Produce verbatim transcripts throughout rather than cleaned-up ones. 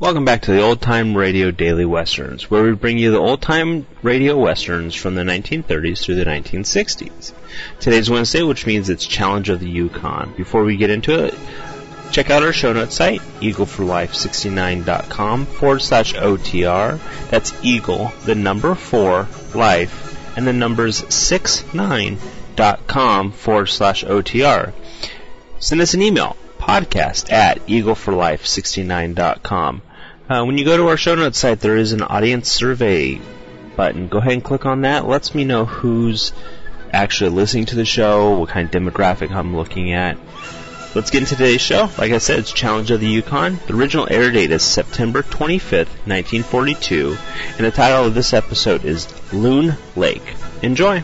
Welcome back to the Old Time Radio Daily Westerns, where we bring you the old time radio westerns from the nineteen thirties through the nineteen sixties. Today's Wednesday, which means it's Challenge of the Yukon. Before we get into it, check out our show notes site, eagle for life sixty-nine dot com forward slash O T R. That's Eagle, the number four, life, and the numbers sixty-nine dot com forward slash O T R. Send us an email, podcast at eagle for life sixty-nine dot com. Uh, when you go to our show notes site, there is an audience survey button. Go ahead and click on that. It lets me know who's actually listening to the show, what kind of demographic I'm looking at. Let's get into today's show. Like I said, it's Challenge of the Yukon. The original air date is September twenty-fifth, nineteen forty-two, and the title of this episode is Loon Lake. Enjoy!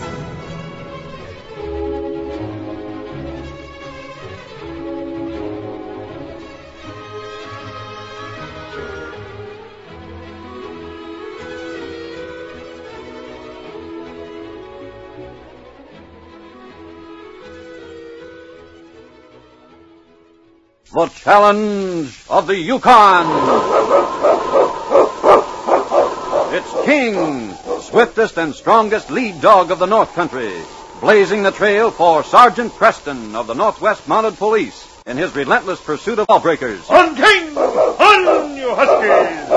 The Challenge of the Yukon. It's King, swiftest and strongest lead dog of the North Country, blazing the trail for Sergeant Preston of the Northwest Mounted Police in his relentless pursuit of lawbreakers. On, King! On, you huskies!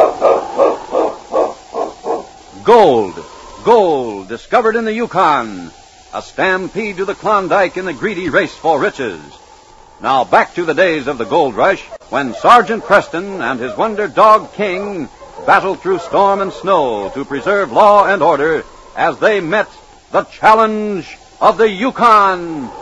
Gold, gold, discovered in the Yukon. A stampede to the Klondike in the greedy race for riches. Now back to the days of the gold rush, when Sergeant Preston and his wonder dog King battled through storm and snow to preserve law and order as they met the Challenge of the Yukon.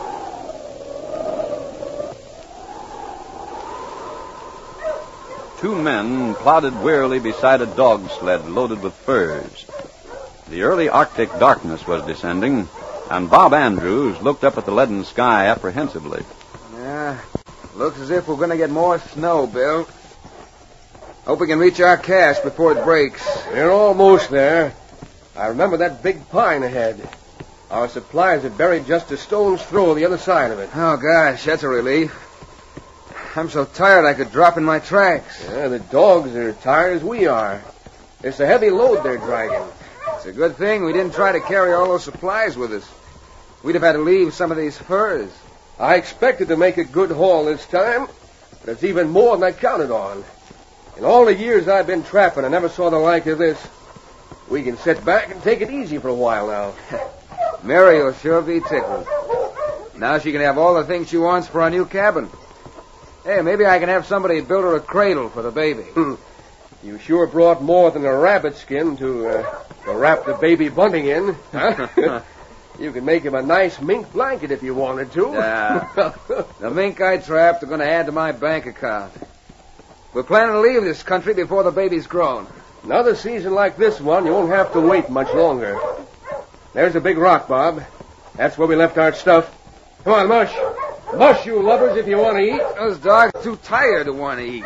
Two men plodded wearily beside a dog sled loaded with furs. The early Arctic darkness was descending, and Bob Andrews looked up at the leaden sky apprehensively. Yeah, looks as if we're going to get more snow, Bill. Hope we can reach our cache before it breaks. We're almost there. I remember that big pine ahead. Our supplies are buried just a stone's throw the other side of it. Oh, gosh, that's a relief. I'm so tired I could drop in my tracks. Yeah, the dogs are tired as we are. It's a heavy load they're dragging. It's a good thing we didn't try to carry all those supplies with us. We'd have had to leave some of these furs. I expected to make a good haul this time, but it's even more than I counted on. In all the years I've been trapping, I never saw the like of this. We can sit back and take it easy for a while now. Mary will sure be tickled. Now she can have all the things she wants for our new cabin. Hey, maybe I can have somebody build her a cradle for the baby. You sure brought more than a rabbit skin to, uh, to wrap the baby bunting in, huh? You could make him a nice mink blanket if you wanted to. Yeah. The mink I trapped are going to add to my bank account. We're planning to leave this country before the baby's grown. Another season like this one, you won't have to wait much longer. There's a big rock, Bob. That's where we left our stuff. Come on, mush. Mush, you lovers, if you want to eat. Those dogs are too tired to want to eat.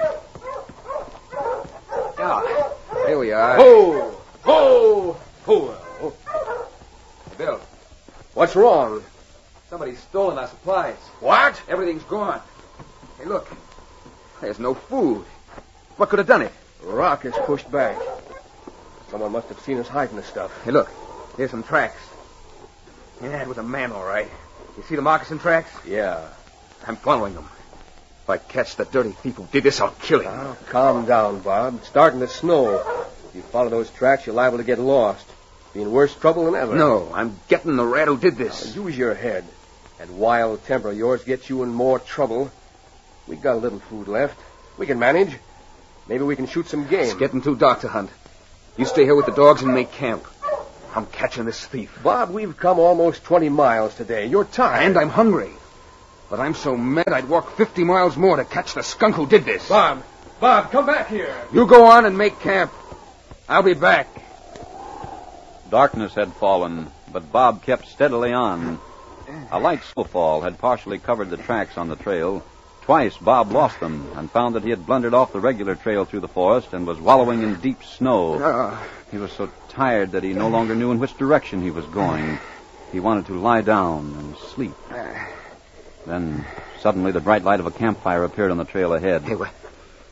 Ah, here we are. Ho! Ho! Ho! Ho. Bill. What's wrong? Somebody's stolen our supplies. What? Everything's gone. Hey, look. There's no food. What could have done it? The rock is pushed back. Someone must have seen us hiding the stuff. Hey, look. Here's some tracks. Yeah, it was a man, all right. You see the moccasin tracks? Yeah. I'm following them. If I catch the dirty thief who did this, I'll kill him. Oh, calm down, Bob. It's starting to snow. If you follow those tracks, you're liable to get lost. Be in worse trouble than ever. No, I'm getting the rat who did this. Now, use your head. That wild temper of yours gets you in more trouble. We got a little food left. We can manage. Maybe we can shoot some game. It's getting too dark to hunt. You stay here with the dogs and make camp. I'm catching this thief. Bob, we've come almost twenty miles today. You're tired. And I'm hungry. But I'm so mad I'd walk fifty miles more to catch the skunk who did this. Bob, Bob, come back here. You go on and make camp. I'll be back. Darkness had fallen, but Bob kept steadily on. A light snowfall had partially covered the tracks on the trail. Twice Bob lost them and found that he had blundered off the regular trail through the forest and was wallowing in deep snow. Uh, he was so tired that he no longer knew in which direction he was going. He wanted to lie down and sleep. Uh, Then, suddenly, the bright light of a campfire appeared on the trail ahead. Hey, wait,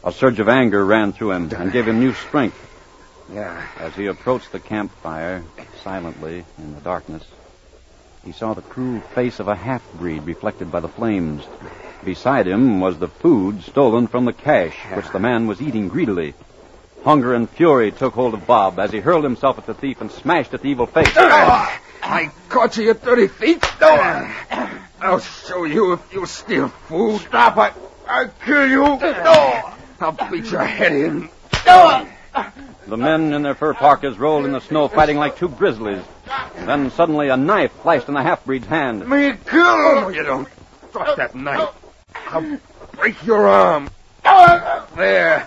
A surge of anger ran through him and gave him new strength. Yeah. As he approached the campfire, silently in the darkness, he saw the cruel face of a half-breed reflected by the flames. Beside him was the food stolen from the cache, which the man was eating greedily. Hunger and fury took hold of Bob as he hurled himself at the thief and smashed at the evil face. Oh, I caught you, you dirty thief. Oh, I'll show you if you steal food. Stop it. I'll kill you. Oh, I'll beat your head in. Oh. The men in their fur parkas rolled in the snow fighting like two grizzlies. Then suddenly a knife flashed in the half-breed's hand. Me kill. Oh, you don't. Drop that knife. I'll break your arm. There.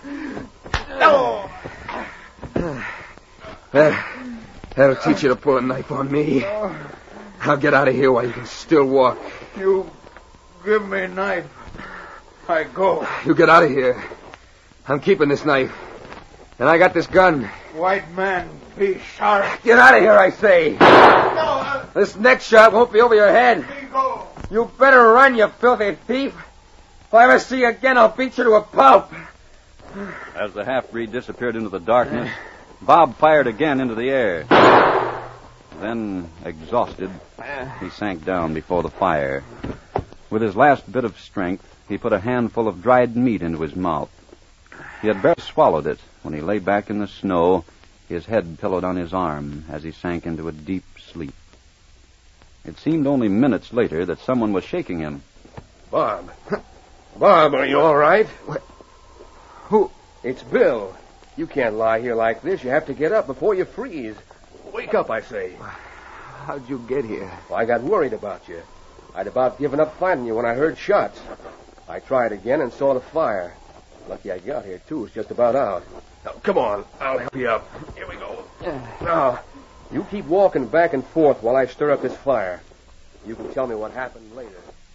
There. That'll teach you to pull a knife on me. I'll get out of here while you can still walk. You give me a knife. I go. You get out of here. I'm keeping this knife. And I got this gun. White man, be sharp. Get out of here, I say. No, This next shot won't be over your head. me go. You better run, you filthy thief. If I ever see you again, I'll beat you to a pulp. As the half-breed disappeared into the darkness, Bob fired again into the air. Then, exhausted, he sank down before the fire. With his last bit of strength, he put a handful of dried meat into his mouth. He had barely swallowed it when he lay back in the snow, his head pillowed on his arm as he sank into a deep sleep. It seemed only minutes later that someone was shaking him. Bob. Bob, are you all right? What? Who? It's Bill. You can't lie here like this. You have to get up before you freeze. Wake up, I say. How'd you get here? Well, I got worried about you. I'd about given up finding you when I heard shots. I tried again and saw the fire. Lucky I got here, too. It's just about out. Now, come on. I'll help you up. Here we go. Now, you keep walking back and forth while I stir up this fire. You can tell me what happened later.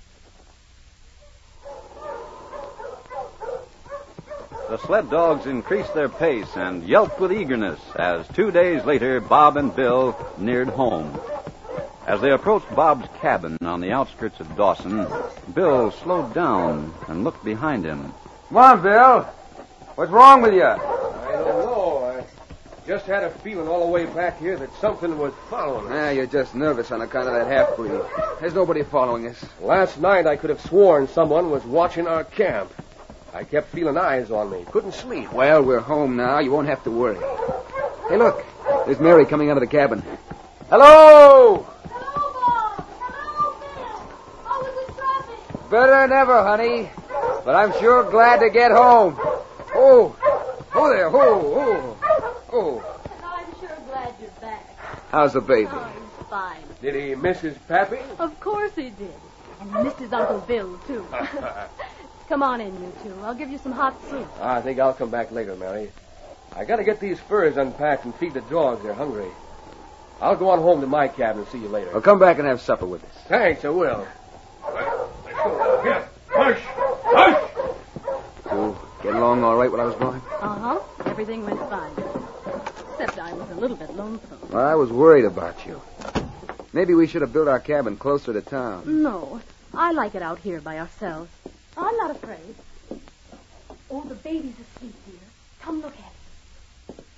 The sled dogs increased their pace and yelped with eagerness as two days later Bob and Bill neared home. As they approached Bob's cabin on the outskirts of Dawson, Bill slowed down and looked behind him. Come on, Bill. What's wrong with you? I don't know. I just had a feeling all the way back here that something was following us. Ah, you're just nervous on account of that half-breed. There's nobody following us. Last night I could have sworn someone was watching our camp. I kept feeling eyes on me. Couldn't sleep. Well, we're home now. You won't have to worry. Hey, look. There's Mary coming out of the cabin. Hello! Hello, Bob. Hello, Bill. How was the traffic? Better than ever, honey. But I'm sure glad to get home. Oh, oh there, oh, oh, oh. I'm sure glad you're back. How's the baby? Oh, he's fine. Did he miss his pappy? Of course he did. And he missed his Uncle Bill, too. Come on in, you two. I'll give you some hot soup. I think I'll come back later, Mary. I gotta get these furs unpacked and feed the dogs. They're hungry. I'll go on home to my cabin and see you later. Well, come back and have supper with us. Thanks, I will. Yes, hush, hush! You get along all right while I was gone? Uh-huh. Everything went fine. Except I was a little bit lonesome. Well, I was worried about you. Maybe we should have built our cabin closer to town. No. I like it out here by ourselves. I'm not afraid. Oh, the baby's asleep, dear. Come look at it.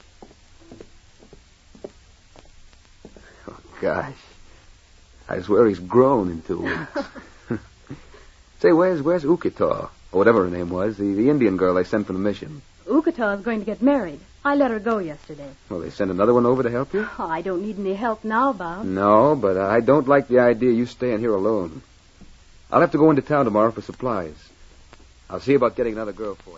Oh, gosh. I swear he's grown in two weeks. Say, where's where's Ukitaw? Or whatever her name was, the, the Indian girl they sent from the mission. Ukitaw is going to get married. I let her go yesterday. Well, they sent another one over to help you? Oh, I don't need any help now, Bob. No, but I don't like the idea you staying here alone. I'll have to go into town tomorrow for supplies. I'll see about getting another girl for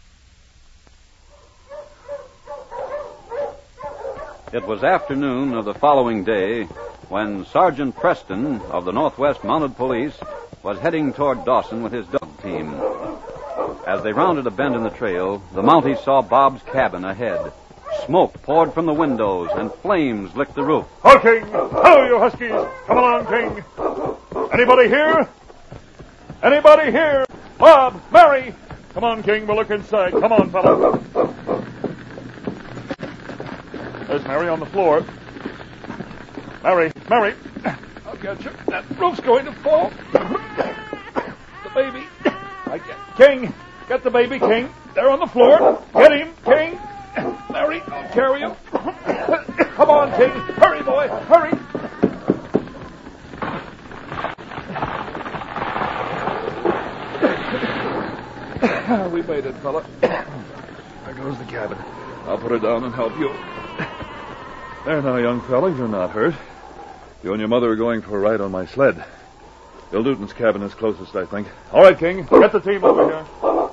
you. It was afternoon of the following day when Sergeant Preston of the Northwest Mounted Police was heading toward Dawson with his dog team. As they rounded a bend in the trail, the Mounties saw Bob's cabin ahead. Smoke poured from the windows and flames licked the roof. Ho, King! Ho, you huskies! Come along, King! Anybody here? Anybody here? Bob! Mary! Come on, King, we'll look inside. Come on, fella. There's Mary on the floor. Mary, Mary! I'll get you. That roof's going to fall. The baby. I get... King! Get the baby, King. There on the floor. Get him, King. Mary, I'll carry him. Come on, King. Hurry, boy. Hurry. We made it, fella. There goes the cabin. I'll put her down and help you. There now, young fella. You're not hurt. You and your mother are going for a ride on my sled. Bill Newton's cabin is closest, I think. All right, King. Get the team over here.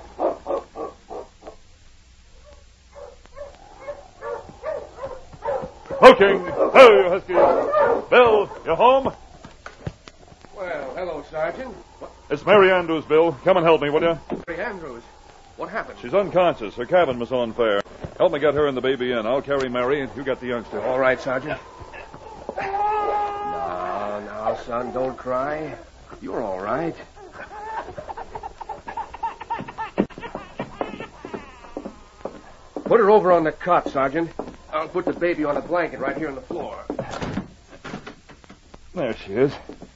Hello, King. Hello, you Huskies. Bill, you home? Well, hello, Sergeant. What? It's Mary Andrews, Bill. Come and help me, will you? Mary Andrews. What happened? She's unconscious. Her cabin was on fire. Help me get her and the baby in. I'll carry Mary, and you get the youngster. All right, Sergeant. No, no, son, don't cry. You're all right. Put her over on the cot, Sergeant. I'll put the baby on a blanket right here on the floor. There she is.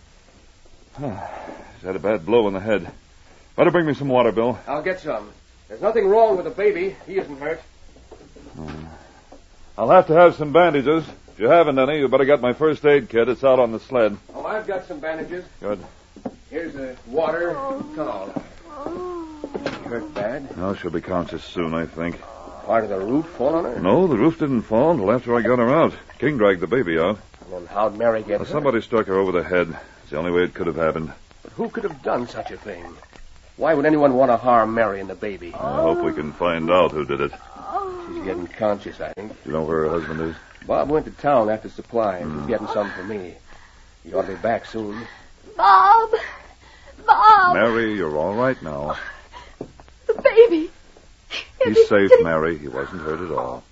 She's had a bad blow in the head. Better bring me some water, Bill. I'll get some. There's nothing wrong with the baby. He isn't hurt. Hmm. I'll have to have some bandages. If you haven't any, you better get my first aid kit. It's out on the sled. Oh, I've got some bandages. Good. Here's the water towel. She hurt bad? No, she'll be conscious soon, I think. Part of the roof fall on her? No, the roof didn't fall until after I got her out. King dragged the baby out. Then how'd Mary get Well, hurt? somebody struck her over the head. It's the only way it could have happened. But who could have done such a thing? Why would anyone want to harm Mary and the baby? I hope we can find out who did it. She's getting conscious, I think. Do you know where her husband is? Bob went to town after supplies. He's getting some for me. He ought to be back soon. Bob! Bob! Mary, you're all right now. The baby! He's Is safe, he- Mary. He wasn't hurt at all.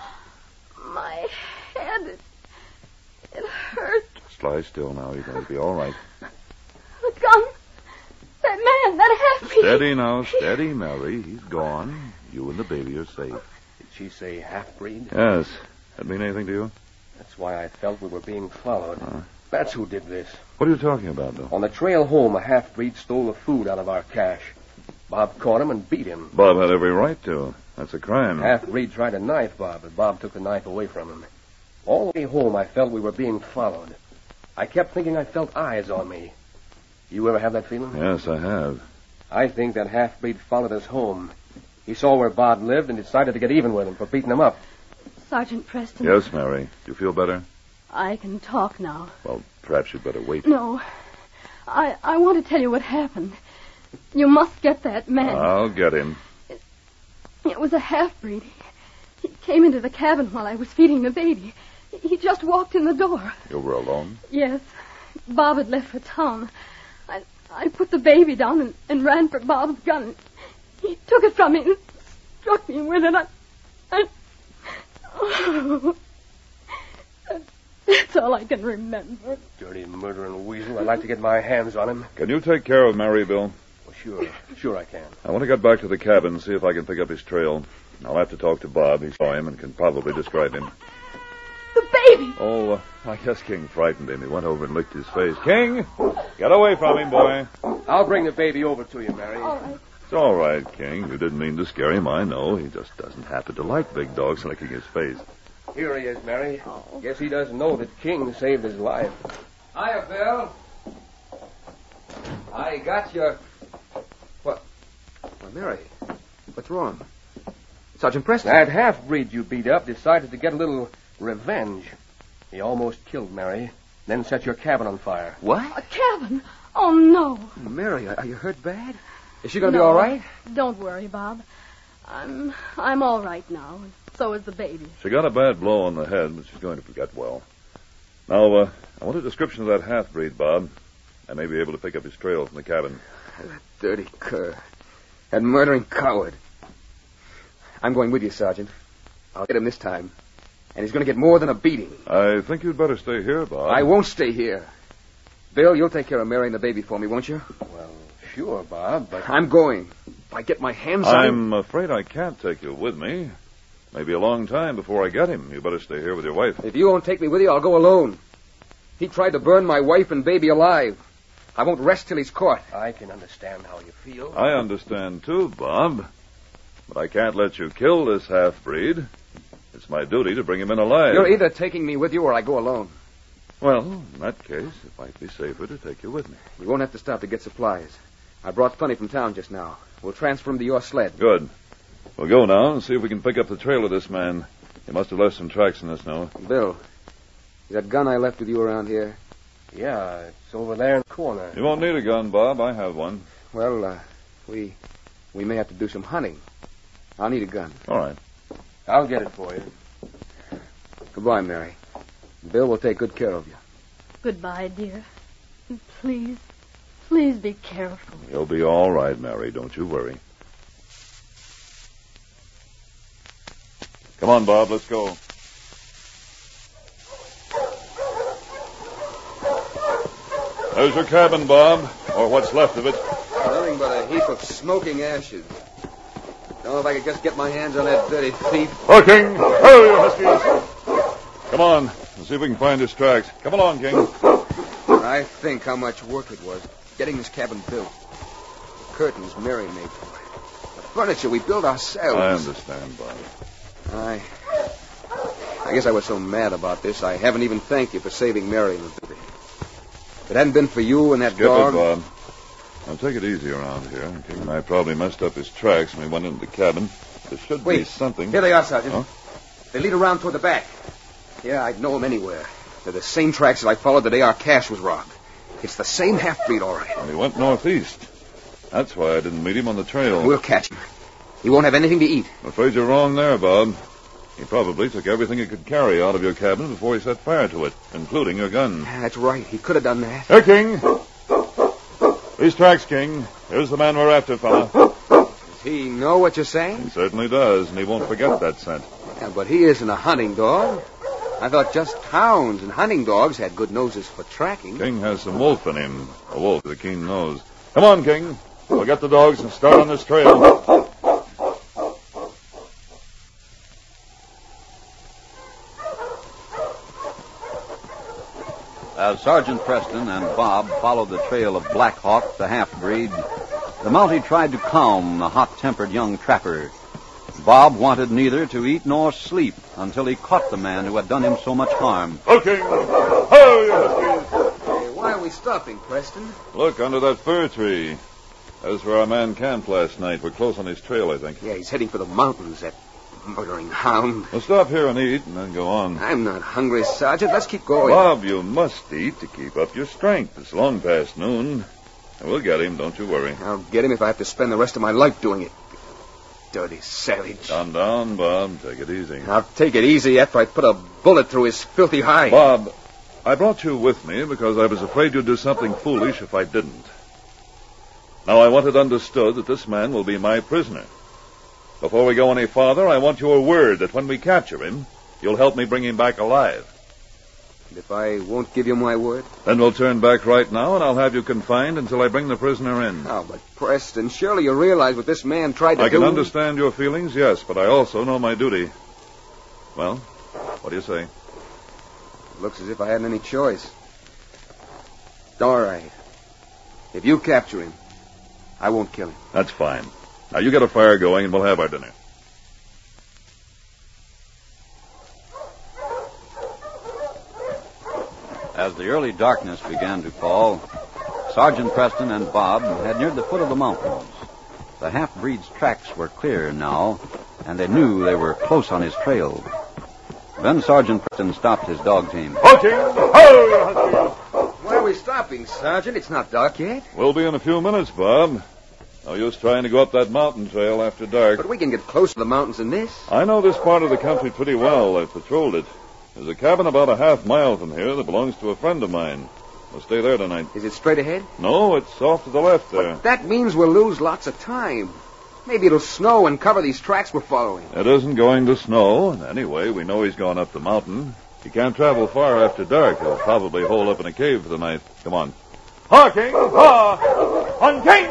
My head, it, it hurts. Just lie still now. You're going to be all right. The gun! That man, that half-breed! Steady now, steady, Mary. He's gone. You and the baby are safe. Did she say half-breed? Yes. That mean anything to you? That's why I felt we were being followed. Huh? That's who did this. What are you talking about, Bill? On the trail home, a half-breed stole the food out of our cache. Bob caught him and beat him. Bob had every right to. That's a crime. Half-breed tried to knife Bob, but Bob took the knife away from him. All the way home, I felt we were being followed. I kept thinking I felt eyes on me. You ever have that feeling? Yes, I have. I think that half-breed followed us home. He saw where Bob lived and decided to get even with him for beating him up. Sergeant Preston. Yes, Mary. Do you feel better? I can talk now. Well, perhaps you'd better wait. No. I I want to tell you what happened. You must get that man. I'll get him. It was a half-breed. He came into the cabin while I was feeding the baby. He just walked in the door. You were alone? Yes. Bob had left for town. I I put the baby down and, and ran for Bob's gun. He took it from me and struck me with it. I, I, oh. That's all I can remember. Dirty murdering weasel. I'd like to get my hands on him. Can you take care of Mary, Bill? Well, sure. Sure I can. I want to get back to the cabin and see if I can pick up his trail. I'll have to talk to Bob. He saw him and can probably describe him. The baby! Oh, uh, I guess King frightened him. He went over and licked his face. King, get away from him, boy. I'll bring the baby over to you, Mary. All right. It's all right, King. You didn't mean to scare him, I know. He just doesn't happen to like big dogs licking his face. Here he is, Mary. Guess he doesn't know that King saved his life. Hiya, Bill. I got your... What? Well, Mary, what's wrong? Sergeant Preston. That half-breed you beat up decided to get a little revenge. He almost killed Mary, then set your cabin on fire. What? A cabin? Oh, no. Mary, are you hurt bad? Is she going to No, be all right? Don't worry, Bob. I'm I'm all right now. So is the baby. She got a bad blow on the head, but she's going to get well. Now, uh, I want a description of that half-breed, Bob. I may be able to pick up his trail from the cabin. That dirty cur. That murdering coward. I'm going with you, Sergeant. I'll get him this time. And he's going to get more than a beating. I think you'd better stay here, Bob. I won't stay here. Bill, you'll take care of Mary and the baby for me, won't you? Well, sure, Bob, but... I'm going. If I get my hands on him... I'm afraid I can't take you with me. Maybe a long time before I get him. You better stay here with your wife. If you won't take me with you, I'll go alone. He tried to burn my wife and baby alive. I won't rest till he's caught. I can understand how you feel. I understand, too, Bob. But I can't let you kill this half-breed. It's my duty to bring him in alive. You're either taking me with you or I go alone. Well, in that case, it might be safer to take you with me. You won't have to stop to get supplies. I brought plenty from town just now. We'll transfer them to your sled. Good. We'll go now and see if we can pick up the trail of this man. He must have left some tracks in the snow. Bill, is that gun I left with you around here? Yeah, it's over there in the corner. You won't need a gun, Bob. I have one. Well, uh, we we may have to do some hunting. I'll need a gun. All right. I'll get it for you. Goodbye, Mary. Bill will take good care of you. Goodbye, dear. And please, please be careful. You'll be all right, Mary. Don't you worry. Come on, Bob. Let's go. There's your cabin, Bob. Or what's left of it. Nothing but a heap of smoking ashes. Don't know if I could just get my hands on that dirty thief. Oh, King! Hurry, you huskies! Come on. Let's see if we can find his tracks. Come along, King. I think how much work it was getting this cabin built. The curtains Mary made for it. The furniture we built ourselves. I understand, Bob. I... I guess I was so mad about this, I haven't even thanked you for saving Mary and the baby. If it hadn't been for you and that Skip dog... it, Bob. Now, take it easy around here. King and I probably messed up his tracks when we went into the cabin. There should Wait. be something. Here they are, Sergeant. Huh? They lead around toward the back. Yeah, I'd know them anywhere. They're the same tracks that I followed the day our cache was robbed. It's the same half-breed, all right. And he went northeast. That's why I didn't meet him on the trail. We'll catch him. He won't have anything to eat. I'm afraid you're wrong there, Bob. He probably took everything he could carry out of your cabin before he set fire to it, including your gun. That's right. He could have done that. Here, King. These tracks, King. Here's the man we're after, fella. Does he know what you're saying? He certainly does, and he won't forget that scent. Yeah, but he isn't a hunting dog. I thought just hounds and hunting dogs had good noses for tracking. King has some wolf in him. A wolf with a keen nose. Come on, King. We'll get the dogs and start on this trail. As Sergeant Preston and Bob followed the trail of Black Hawk, the half-breed, the Mountie tried to calm the hot-tempered young trapper. Bob wanted neither to eat nor sleep until he caught the man who had done him so much harm. Okay. Hurry, huskies. Hey, why are we stopping, Preston? Look, under that fir tree. That's where our man camped last night. We're close on his trail, I think. Yeah, he's heading for the mountains, that murdering hound. We'll stop here and eat and then go on. I'm not hungry, Sergeant. Let's keep going. Bob, you must eat to keep up your strength. It's long past noon. And we'll get him, don't you worry. I'll get him if I have to spend the rest of my life doing it. Dirty savage. Calm down, Bob. Take it easy. I'll take it easy after I put a bullet through his filthy hide. Bob, I brought you with me because I was afraid you'd do something foolish if I didn't. Now, I want it understood that this man will be my prisoner. Before we go any farther, I want your word that when we capture him, you'll help me bring him back alive. And if I won't give you my word? Then we'll turn back right now, and I'll have you confined until I bring the prisoner in. Oh, but Preston, surely you realize what this man tried to I do. can understand your feelings, yes, but I also know my duty. Well, what do you say? It looks as if I hadn't any choice. All right. If you capture him, I won't kill him. That's fine. Now, you get a fire going, and we'll have our dinner. As the early darkness began to fall, Sergeant Preston and Bob had neared the foot of the mountains. The half-breed's tracks were clear now, and they knew they were close on his trail. Then Sergeant Preston stopped his dog team. Okay. Oh, Why are we stopping, Sergeant? It's not dark yet. we'll be in a few minutes, Bob. No use trying to go up that mountain trail after dark. But we can get close to the mountains than this. I know this part of the country pretty well. I've patrolled it. There's a cabin about a half mile from here that belongs to a friend of mine. We'll stay there tonight. Is it straight ahead? No, it's off to the left there. That means we'll lose lots of time. Maybe it'll snow and cover these tracks we're following. It isn't going to snow. And anyway, we know he's gone up the mountain. He can't travel far after dark. He'll probably hole up in a cave for the night. Come on. Ha, King! Ha! On, King!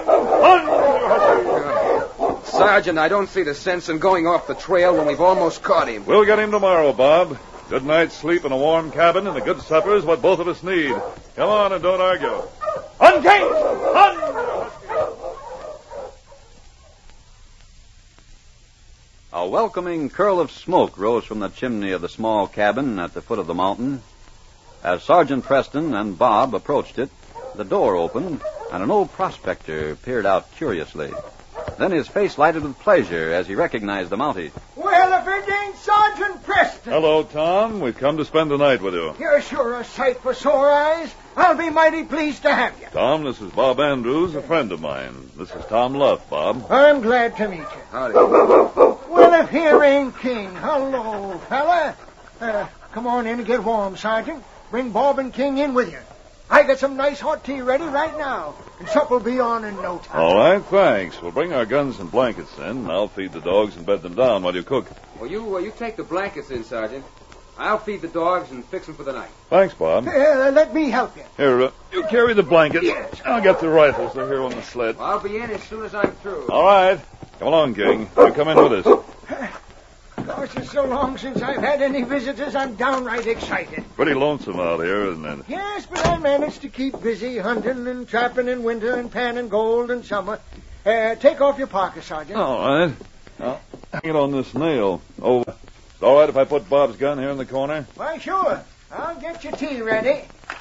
On! Sergeant, I don't see the sense in going off the trail when we've almost caught him. We'll get him tomorrow, Bob. Good night's sleep in a warm cabin and a good supper is what both of us need. Come on and don't argue. On, King! On! A welcoming curl of smoke rose from the chimney of the small cabin at the foot of the mountain. As Sergeant Preston and Bob approached it, the door opened, and an old prospector peered out curiously. Then his face lighted with pleasure as he recognized the Mountie. Well, if it ain't Sergeant Preston. Hello, Tom. We've come to spend the night with you. You're sure a sight for sore eyes. I'll be mighty pleased to have you. Tom, this is Bob Andrews, a friend of mine. This is Tom Luff, Bob. I'm glad to meet you. Howdy. Well, if here ain't King. Hello, fella. Uh, come on in and get warm, Sergeant. Bring Bob and King in with you. I got some nice hot tea ready right now, and supper'll be on in no time. All right, thanks. We'll bring our guns and blankets in, and I'll feed the dogs and bed them down while you cook. Well, you uh, you take the blankets in, Sergeant. I'll feed the dogs and fix them for the night. Thanks, Bob. Uh, let me help you. Here, uh, you carry the blankets. Yes. I'll get the rifles. They're here on the sled. I'll be in as soon as I'm through. All right. Come along, King. You come in with us. Gosh, it's so long since I've had any visitors, I'm downright excited. Pretty lonesome out here, isn't it? Yes, but I managed to keep busy hunting and trapping in winter and panning gold in summer. Uh, take off your parka, Sergeant. All right. I'll hang it on this nail. Oh, it's all right if I put Bob's gun here in the corner? Why, sure. I'll get your tea ready.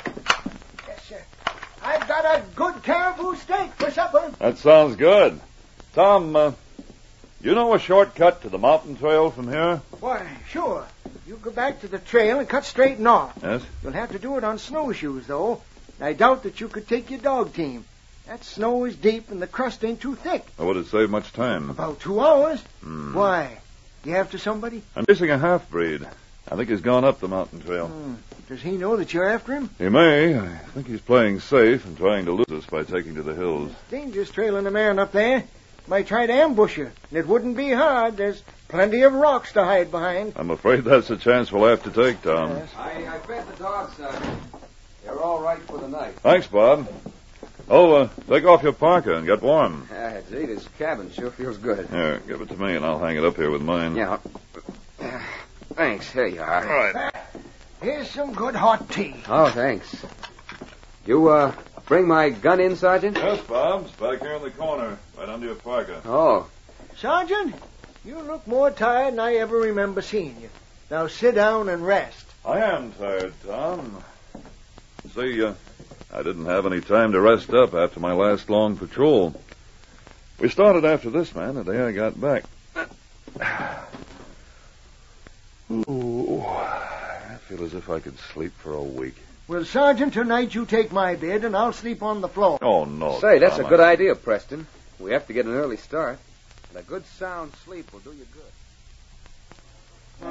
Yes, sir. I've got a good caribou steak for supper. That sounds good. Tom, uh, you know a shortcut to the mountain trail from here? Why, sure. You go back to the trail and cut straight north. Yes? You'll have to do it on snowshoes, though. I doubt that you could take your dog team. That snow is deep and the crust ain't too thick. Or would it save much time? About two hours. Hmm. Why? You after somebody? I'm chasing a half-breed. I think he's gone up the mountain trail. Hmm. Does he know that you're after him? He may. I think he's playing safe and trying to lose us by taking to the hills. Dangerous trailing a man up there. Might try to ambush you, and it wouldn't be hard. There's plenty of rocks to hide behind. I'm afraid that's a chance we'll have to take, Tom. Yes. I, I fed the dogs, Sergeant. They're all right for the night. Thanks, Bob. Oh, uh, take off your parka and get warm. Ah, gee, this cabin sure feels good. Here, give it to me, and I'll hang it up here with mine. Yeah. Uh, thanks. Here you are. All right. Here's some good hot tea. Oh, thanks. You, uh, bring my gun in, Sergeant? Yes, Bob. It's back here in the corner, right under your parka. Oh. Sergeant, you look more tired than I ever remember seeing you. Now sit down and rest. I am tired, Tom. See, uh, I didn't have any time to rest up after my last long patrol. We started after this, man, the day I got back. Ooh, I feel as if I could sleep for a week. Well, Sergeant, tonight you take my bed and I'll sleep on the floor. Oh, no. Say, that's Tom, a good I... idea, Preston. We have to get an early start. And a good sound sleep will do you good.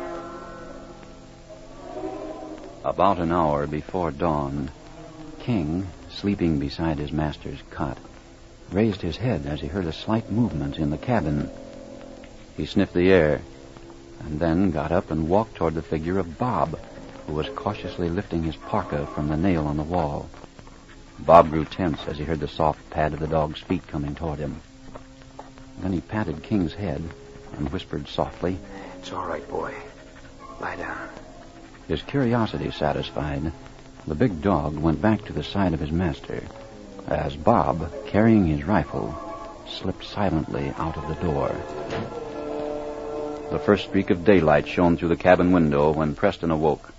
About an hour before dawn, King, sleeping beside his master's cot, raised his head as he heard a slight movement in the cabin. He sniffed the air, and then got up and walked toward the figure of Bob, who was cautiously lifting his parka from the nail on the wall. Bob grew tense as he heard the soft pad of the dog's feet coming toward him. Then he patted King's head and whispered softly, It's all right, boy. Lie down. His curiosity satisfied, the big dog went back to the side of his master, as Bob, carrying his rifle, slipped silently out of the door. The first streak of daylight shone through the cabin window when Preston awoke.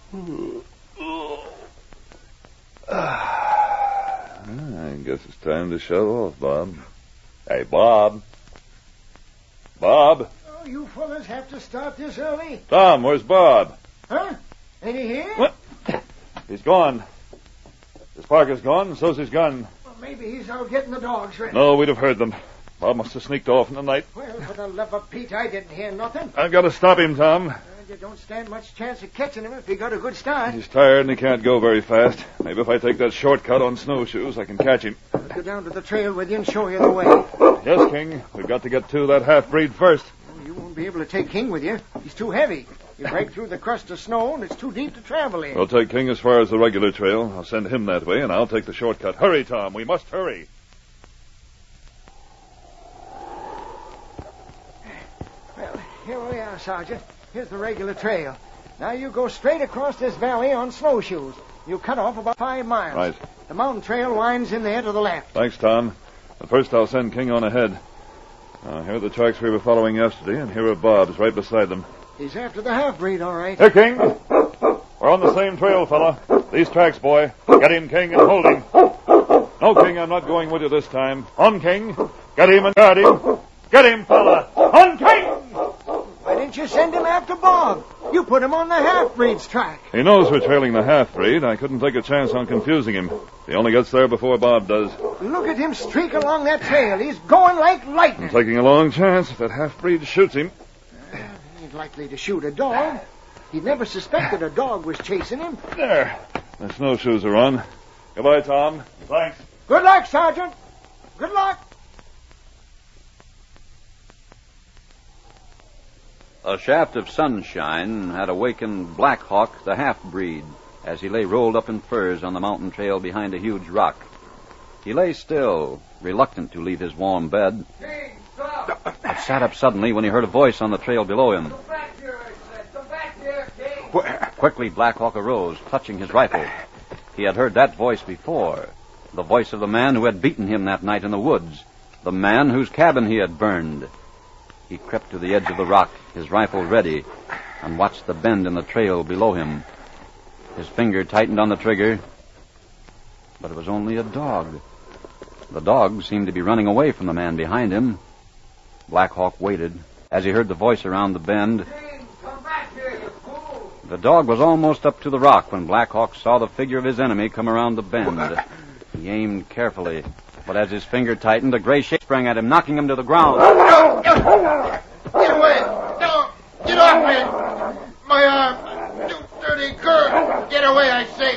I guess it's time to shut off, Bob. Hey, Bob. Bob. Oh, you fellas have to start this early? Tom, where's Bob? Huh? Ain't he here? What? He's gone. His parka's gone, and so's his gun. Well, maybe he's out getting the dogs ready. No, we'd have heard them. Bob must have sneaked off in the night. Well, for the love of Pete, I didn't hear nothing. I've got to stop him, Tom. Uh, you don't stand much chance of catching him if he got a good start. He's tired and he can't go very fast. Maybe if I take that shortcut on snowshoes, I can catch him. I'll go down to the trail with you and show you the way. Yes, King. We've got to get to that half-breed first. Oh, you won't be able to take King with you. He's too heavy. You break through the crust of snow, and it's too deep to travel in. We'll take King as far as the regular trail. I'll send him that way, and I'll take the shortcut. Hurry, Tom. We must hurry. Well, here we are, Sergeant. Here's the regular trail. Now you go straight across this valley on snowshoes. You cut off about five miles. Right. The mountain trail winds in there to the left. Thanks, Tom. But first I'll send King on ahead. Uh, here are the tracks we were following yesterday, and here are Bob's right beside them. He's after the half-breed, all right. Here, King. We're on the same trail, fella. These tracks, boy. Get him, King, and hold him. No, King, I'm not going with you this time. On, King. Get him and guard him. Get him, fella. On, King! Why didn't you send him after Bob? You put him on the half-breed's track. He knows we're trailing the half-breed. I couldn't take a chance on confusing him. He only gets there before Bob does. Look at him streak along that trail. He's going like lightning. I'm taking a long chance if that half-breed shoots him. Uh, he's likely to shoot a dog. He never suspected a dog was chasing him. There. The snowshoes are on. Goodbye, Tom. Thanks. Good luck, Sergeant. Good luck. A shaft of sunshine had awakened Black Hawk, the half-breed, as he lay rolled up in furs on the mountain trail behind a huge rock. He lay still, reluctant to leave his warm bed, King, stop! but sat up suddenly when he heard a voice on the trail below him. Come back here, I said. Come back here, King. Qu- quickly, Black Hawk arose, clutching his rifle. He had heard that voice before, the voice of the man who had beaten him that night in the woods, the man whose cabin he had burned. He crept to the edge of the rock, his rifle ready, and watched the bend in the trail below him. His finger tightened on the trigger, but it was only a dog. The dog seemed to be running away from the man behind him. Black Hawk waited as he heard the voice around the bend. King, come back here, you fool. The dog was almost up to the rock when Black Hawk saw the figure of his enemy come around the bend. He aimed carefully, but as his finger tightened, a gray shape sprang at him, knocking him to the ground. No, no. Get away. No. Get off me. My arm. You dirty girl. Get away, I say.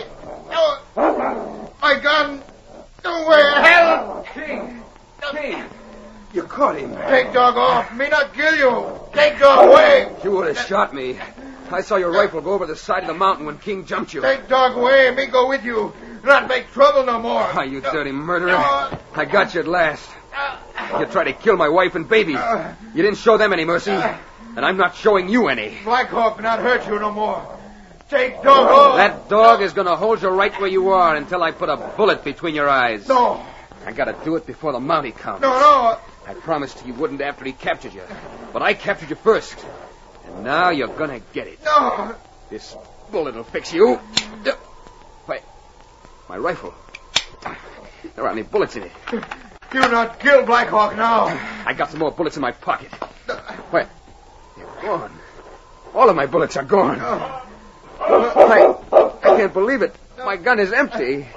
No. My gun. Nowhere. Help. King, King. You caught him. Take dog off. Me not kill you. Take dog away. You would have shot me. I saw your rifle go over the side of the mountain when King jumped you. Take dog away. Me go with you. Not make trouble no more. Why, you dirty murderer. I got you at last. You tried to kill my wife and baby. You didn't show them any mercy. And I'm not showing you any. Black Hawk not hurt you no more. Take dog off. That dog is going to hold you right where you are until I put a bullet between your eyes. No. I got to do it before the Mountie comes. No, no. I promised he wouldn't after he captured you. But I captured you first. And now you're going to get it. No. This bullet will fix you. Wait. My rifle. There aren't any bullets in it. You not kill Black Hawk now. I got some more bullets in my pocket. Wait. They're gone. All of my bullets are gone. I, I can't believe it. My gun is empty.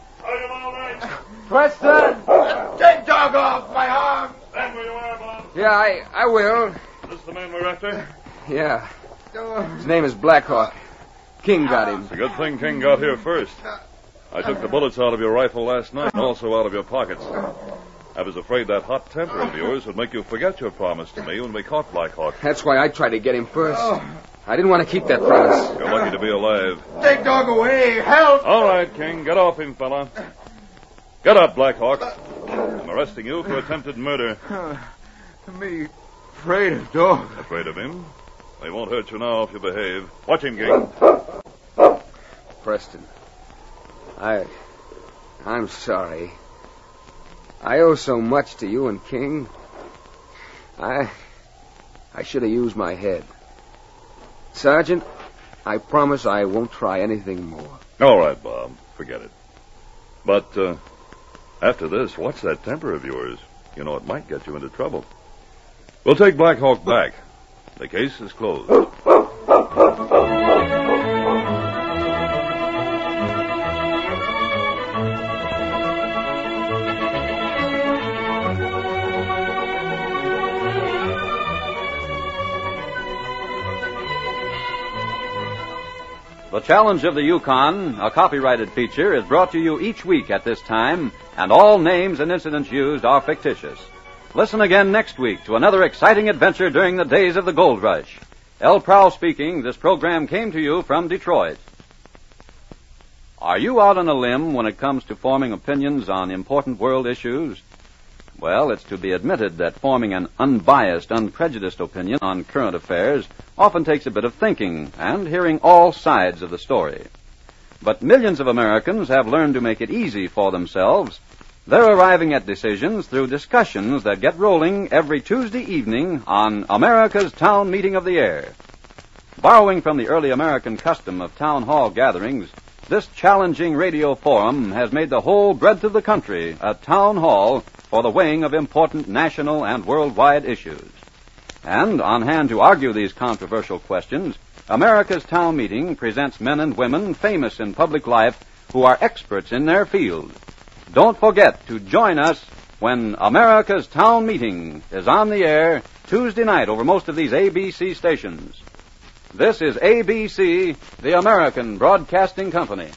Preston! Take dog off my arm. Stand where you are, Bob. Yeah, I, I will. This the man we're after? Yeah. His name is Black Hawk. King got him. It's a good thing King got here first. I took the bullets out of your rifle last night and also out of your pockets. I was afraid that hot temper of yours would make you forget your promise to me when we caught Black Hawk. That's why I tried to get him first. I didn't want to keep that promise. You're lucky to be alive. Take dog away. Help. All right, King. Get off him, fella. Get up, Black Hawk. I'm arresting you for attempted murder. Me afraid of dog. Afraid of him? They won't hurt you now if you behave. Watch him, King. Preston. I... I'm sorry. I owe so much to you and King. I... I should have used my head. Sergeant, I promise I won't try anything more. All right, Bob. Forget it. But, uh, after this, watch that temper of yours. You know, it might get you into trouble. We'll take Black Hawk back. The case is closed. The Challenge of the Yukon, a copyrighted feature, is brought to you each week at this time, and all names and incidents used are fictitious. Listen again next week to another exciting adventure during the days of the gold rush. L. Prowl speaking. This program came to you from Detroit. Are you out on a limb when it comes to forming opinions on important world issues? Well, it's to be admitted that forming an unbiased, unprejudiced opinion on current affairs often takes a bit of thinking and hearing all sides of the story. But millions of Americans have learned to make it easy for themselves They're arriving at decisions through discussions that get rolling every Tuesday evening on America's Town Meeting of the Air. Borrowing from the early American custom of town hall gatherings, this challenging radio forum has made the whole breadth of the country a town hall for the weighing of important national and worldwide issues. And on hand to argue these controversial questions, America's Town Meeting presents men and women famous in public life who are experts in their field. Don't forget to join us when America's Town Meeting is on the air Tuesday night over most of these A B C stations. This is A B C, the American Broadcasting Company.